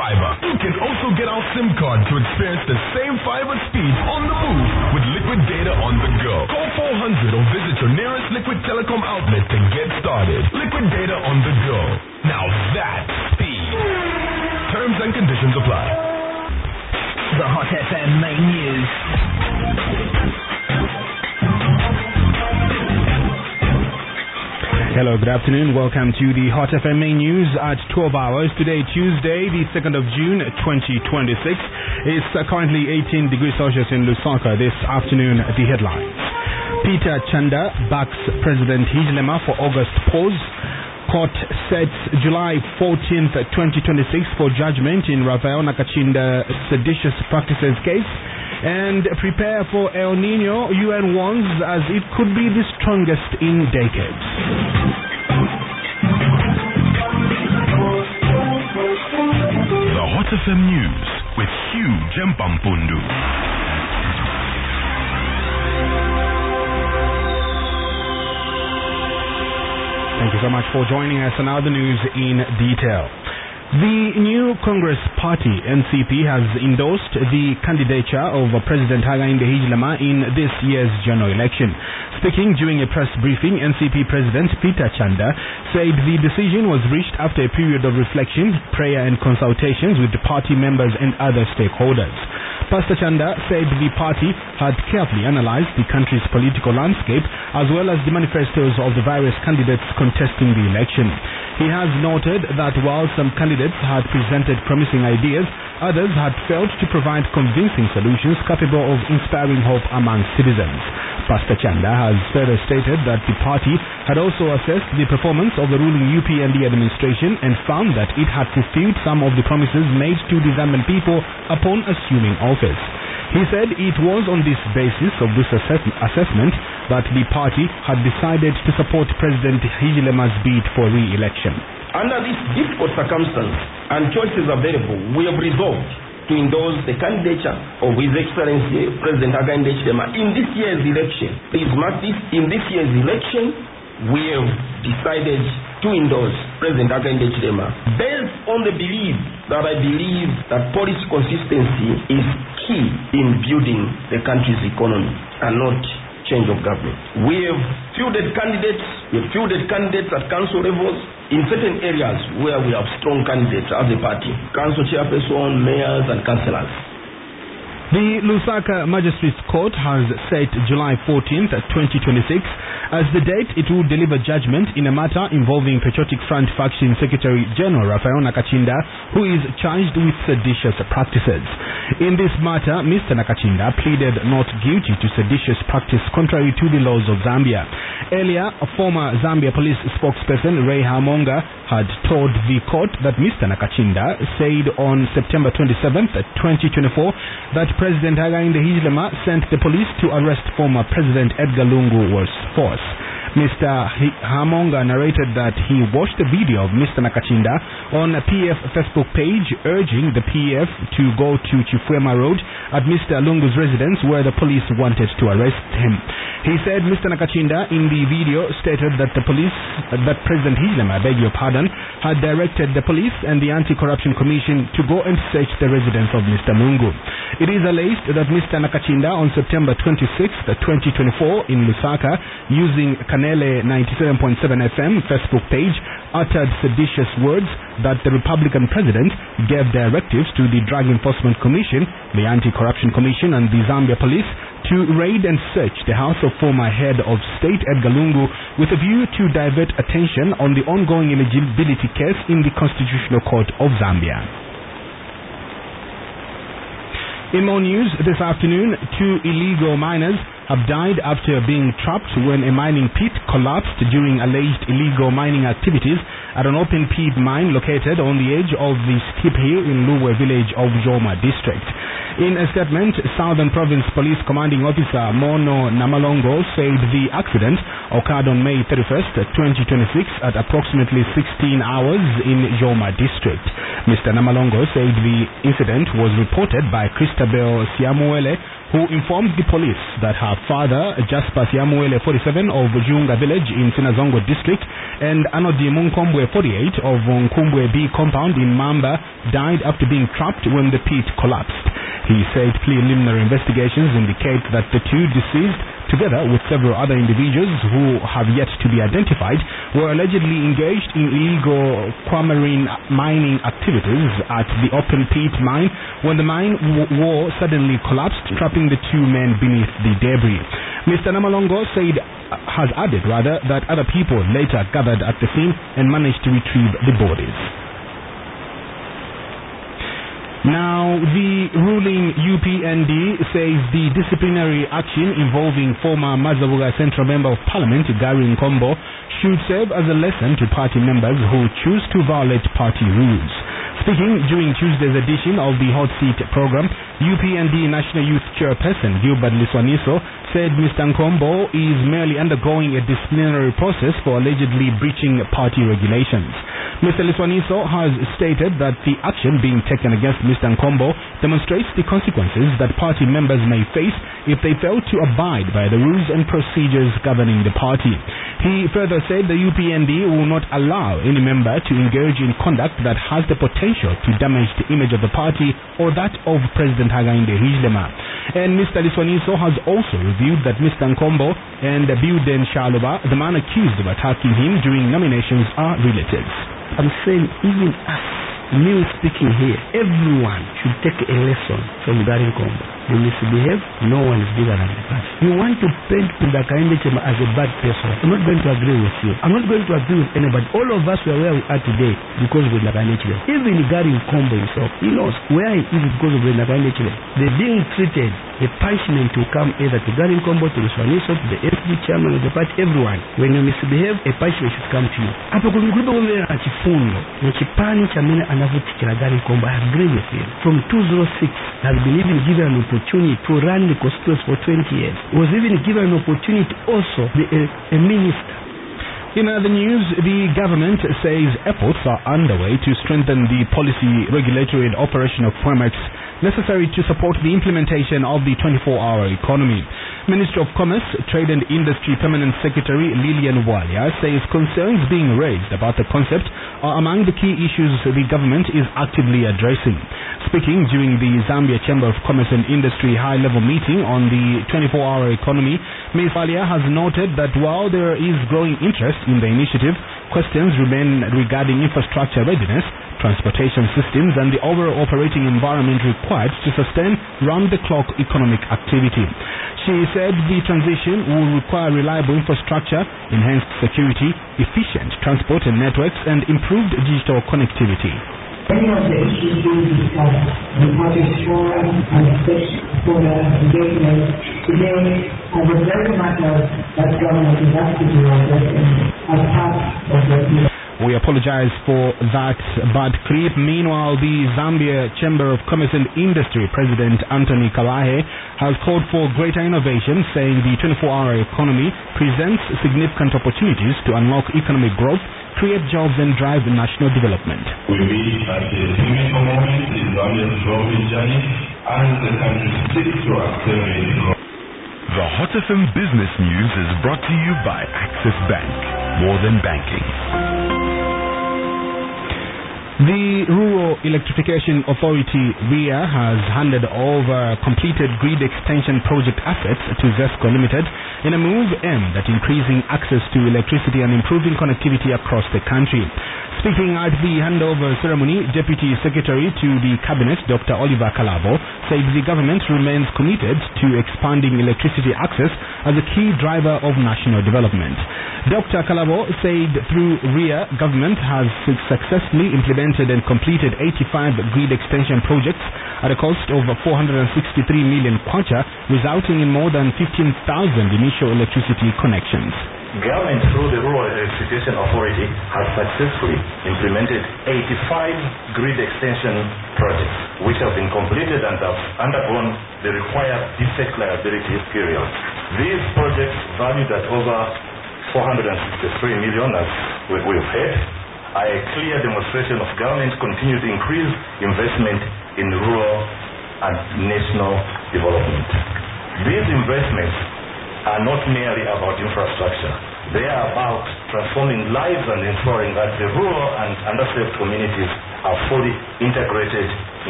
fiber. You can also get our SIM card to experience the same fiber speed on the move with Liquid Data on the go. Call 400 or visit your nearest Liquid Telecom outlet to get started. Liquid Data on the go. Now that's speed. Terms and conditions apply. The Hot FM main news. Hello, good afternoon. Welcome to the Hot FM main news at 12 hours. Today, Tuesday, the 2nd of June, 2026. It's currently 18 degrees Celsius in Lusaka. This afternoon, the headlines. Peter Chanda backs President Hichilema for August pause. Court sets July 14th, 2026 for judgment in Rafael Nakachinda seditious practices case. And prepare for El Nino, UN warns, as it could be the strongest in decades. The Hot FM News with Hugh Jempampundu. Thank you so much for joining us, and now the news in detail. The new Congress Party, NCP, has endorsed the candidature of President Hakainde Hichilema in this year's general election. Speaking during a press briefing, NCP President Peter Chanda said the decision was reached after a period of reflection, prayer and consultations with the party members and other stakeholders. Pastor Chanda said the party had carefully analyzed the country's political landscape as well as the manifestos of the various candidates contesting the election. He has noted that while some candidates had presented promising ideas, others had failed to provide convincing solutions capable of inspiring hope among citizens. Pastor Chanda has further stated that the party had also assessed the performance of the ruling UPND administration and found that it had fulfilled some of the promises made to the Zambian people upon assuming office. He said it was on this basis of this assessment that the party had decided to support President Hichilema's bid for re-election. Under this difficult circumstance and choices available, we have resolved to endorse the candidature of His Excellency President Hakainde Hichilema in this year's election. Please mark this, in this year's election, we have decided to endorse President Hakainde Hichilema based on the belief that I believe that policy consistency is key in building the country's economy and not change of government. We have fielded candidates at council levels in certain areas where we have strong candidates as a party. Council chairperson, mayors and councillors. The Lusaka Magistrates Court has set July 14th, 2026 as the date it will deliver judgment in a matter involving Patriotic Front Faction Secretary General Rafael Nakachinda, who is charged with seditious practices. In this matter, Mr. Nakachinda pleaded not guilty to seditious practice contrary to the laws of Zambia. Earlier, a former Zambia police spokesperson, Ray Hamonga, had told the court that Mr. Nakachinda said on September 27th, 2024 that President Hakainde Hichilema sent the police to arrest former President Edgar Lungu with force. Mr. Hamonga narrated that he watched a video of Mr. Nakachinda on a PF Facebook page urging the PF to go to Chifuema Road at Mr. Lungu's residence where the police wanted to arrest him. He said Mr. Nakachinda in the video stated that President Hichilema, had directed the police and the Anti-Corruption Commission to go and search the residence of Mr. Lungu. It is alleged that Mr. Nakachinda on September 26th, 2024 in Lusaka, using Kanele 97.7 FM Facebook page, uttered seditious words that the Republican president gave directives to the Drug Enforcement Commission, the Anti-Corruption Commission and the Zambia Police to raid and search the house of former head of state Edgar Lungu with a view to divert attention on the ongoing eligibility case in the Constitutional Court of Zambia. In more news, this afternoon, 2 illegal miners have died after being trapped when a mining pit collapsed during alleged illegal mining activities at an open pit mine located on the edge of the steep hill in Luwe village of Joma district. In a statement, Southern Province Police Commanding Officer Mono Namalongo said the accident occurred on May 31st, 2026 at approximately 16 hours in Yoma district. Mr. Namalongo said the incident was reported by Christabel Siamuele, who informed the police that her father, Jasper Siamuele, 47, of Junga village in Sinazongo district, and Anodi Munkombwe, 48, of Nkumbwe B compound in Mamba, died after being trapped when the pit collapsed. He said preliminary investigations indicate that the two deceased, together with several other individuals who have yet to be identified, were allegedly engaged in illegal aquamarine mining activities at the open pit mine when the mine wall suddenly collapsed, trapping the two men beneath the debris. Mr. Namalongo has added that other people later gathered at the scene and managed to retrieve the bodies. Now, the ruling UPND says the disciplinary action involving former Mazabuga Central Member of Parliament Gary Nkombo should serve as a lesson to party members who choose to violate party rules. Speaking during Tuesday's edition of the Hot Seat program, UPND National Youth Chairperson Gilbert Liswaniso said Mr. Nkombo is merely undergoing a disciplinary process for allegedly breaching party regulations. Mr. Liswaniso has stated that the action being taken against Mr. Nkombo demonstrates the consequences that party members may face if they fail to abide by the rules and procedures governing the party. He further said the UPND will not allow any member to engage in conduct that has the potential to damage the image of the party or that of President Hakainde Hichilema. And Mr. Liswaniso has also revealed that Mr. Nkombo and Biuden Shaloba, the man accused of attacking him during nominations, are relatives. I'm saying even us, me speaking here, everyone should take a lesson from Gary Nkombo. They misbehave, no one is bigger than the person. You want to paint Hakainde Hichilema as a bad person. I'm not going to agree with you. I'm not going to agree with anybody. All of us are where we are today because of Hakainde Hichilema. Even Gary Nkombo himself, he knows where he is because of Hakainde Hichilema. They're being treated, the punishment will come either to Gary Nkombo, to Liswaniso, to the FD chairman of the party, everyone. When you misbehave, a punishment should come to you. Hapo kulikuwa kumela na chifundo, ni chipani cha mene anavutikira Gary Nkombo. I agree with him. From 2006, has been even given an opportunity to run the constituency for 20 years. Was even given an opportunity also to be a minister. In other news, the government says efforts are underway to strengthen the policy, regulatory and operational frameworks necessary to support the implementation of the 24-hour economy. Minister of Commerce, Trade and Industry Permanent Secretary Lilian Walia says concerns being raised about the concept are among the key issues the government is actively addressing. Speaking during the Zambia Chamber of Commerce and Industry high-level meeting on the 24-hour economy, Ms. Walia has noted that while there is growing interest in the initiative, questions remain regarding infrastructure readiness, transportation systems and the overall operating environment required to sustain round-the-clock economic activity. She said the transition will require reliable infrastructure, enhanced security, efficient transport and networks and improved digital connectivity. Many of the issues being discussed in Project Forum and for the engagement today are the very matters that government is actively addressing as part of the We apologize for that bad clip. Meanwhile, the Zambia Chamber of Commerce and Industry President Anthony Kalahe has called for greater innovation, saying the 24-hour economy presents significant opportunities to unlock economic growth, create jobs and drive national development. We meet at a pivotal moment in Zambia's development journey as the country seeks to accelerate growth. The Hot FM Business News is brought to you by Access Bank. More than banking. The Rural Electrification Authority, REA, has handed over completed grid extension project assets to ZESCO Limited in a move aimed at increasing access to electricity and improving connectivity across the country. Speaking at the handover ceremony, Deputy Secretary to the Cabinet, Dr. Oliver Kalabo, said the government remains committed to expanding electricity access as a key driver of national development. Dr. Kalabo said through REA, government has successfully implemented and completed 85 grid extension projects at a cost of 463 million kwacha, resulting in more than 15,000 initial electricity connections. Government through the Rural Electrification Authority has successfully implemented 85 grid extension projects, which have been completed and have undergone the required defect liability period. These projects, valued at over 463 million, as we've heard, are a clear demonstration of government's continued increased investment in rural and national development. These investments are not merely about infrastructure. They are about transforming lives and ensuring that the rural and underserved communities are fully integrated